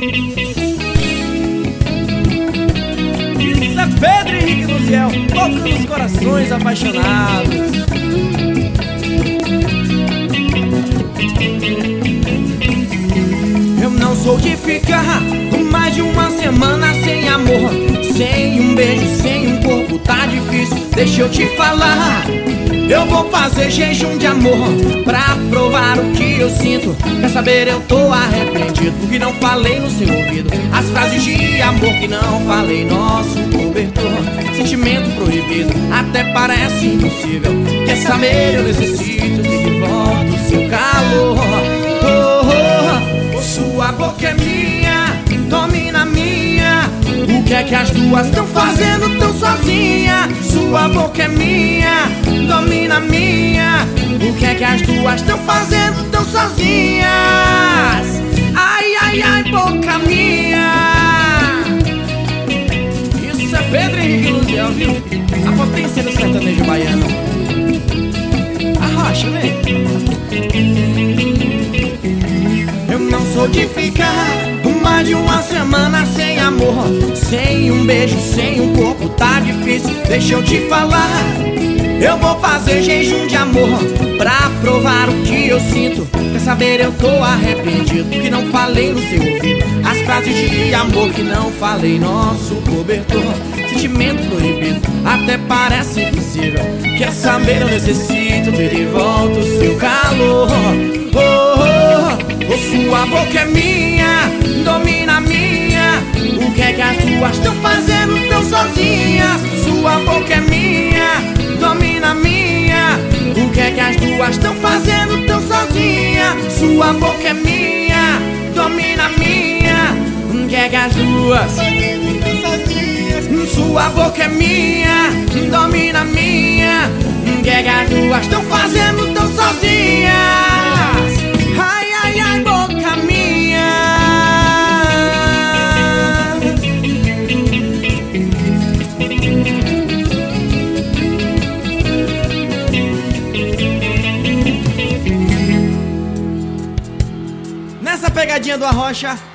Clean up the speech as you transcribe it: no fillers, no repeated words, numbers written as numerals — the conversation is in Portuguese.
Isso é Pedro Henrique Luziel, tocando os corações apaixonados. Eu não sou de ficar mais de uma semana sem amor, sem um beijo, sem um corpo, tá difícil. Deixa eu te falar, eu vou fazer jejum de amor pra provar o que eu sinto. Quer saber, eu tô arrependido porque não falei no seu ouvido as frases de amor que não falei, nosso cobertor. Sentimento proibido, até parece impossível. Quer saber, eu necessito de volta o seu calor. Sua boca é minha, domina minha. O que é que as duas estão fazendo tão sozinha? Sua boca é minha, domina minha. O que é que as duas estão fazendo tão sozinhas? Ai, ai, ai, boca minha. Isso é Pedro Henrique Luziel, viu? A potência do sertanejo baiano. Arrocha, vem. Eu não sou de ficar mais de uma semana sem amor, sem um beijo, sem um corpo, tá difícil. Deixa eu te falar, eu vou fazer jejum de amor pra provar o que eu sinto. Quer saber, eu tô arrependido que não falei no seu ouvido as frases de amor que não falei, nosso cobertor. Sentimento proibido, até parece impossível. Quer saber, eu necessito ter de volta o seu calor. Sua boca é minha, domina minha. O que é que as duas estão fazendo tão sozinhas? Sua boca é minha, domina minha. O que é que as duas estão fazendo tão sozinhas? Sua boca é minha, domina minha. O que é que as duas sua boca é minha, domina minha. O que é que as duas estão fazendo tão sozinhas? Ai, ai, ai, boca minha. Nessa pegadinha do Arrocha,